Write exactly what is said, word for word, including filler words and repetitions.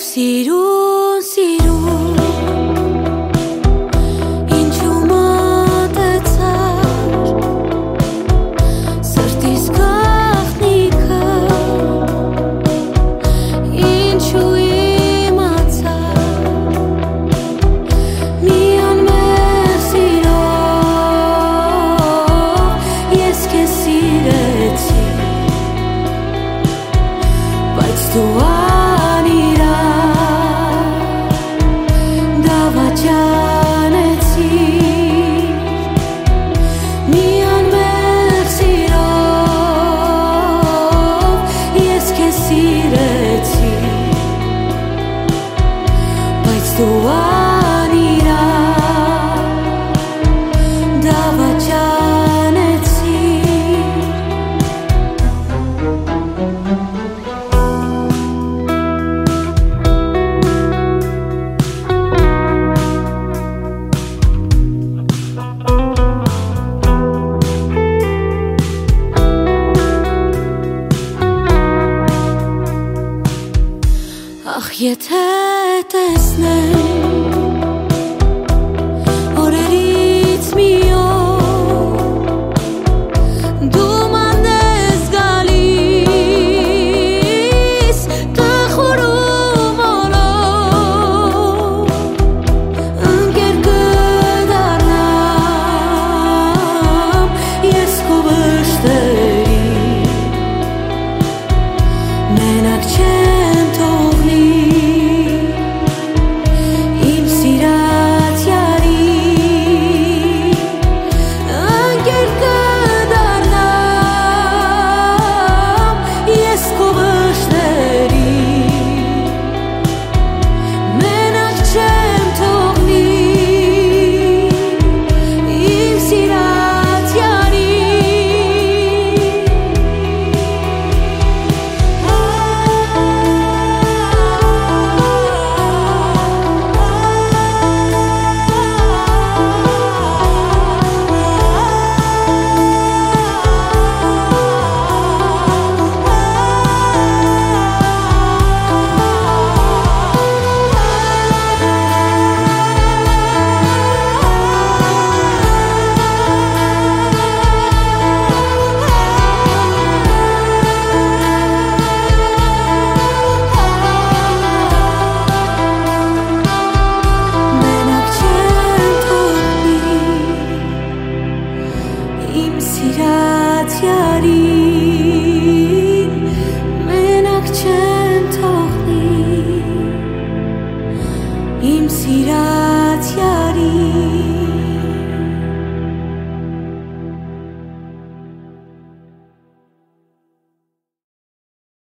Սիրուն, սիրուն Ինչու մոտեցար Սրտիս գաղտնիքը Ինչու իմացար Մի անմեղ սիրով Ես քեզ սիրեցի Բայց դու Դու անիրար, դավաճանեցիր Ախ, եթե տեսնեմ օրերից մի օր դու մանես գալիս տխուրում օրով ընկեր կդառնամ ես քո վշտերի մենակ չեմ թողնի Սիրած յարին մենակ չեմ թողնի Իմ սիրած յարին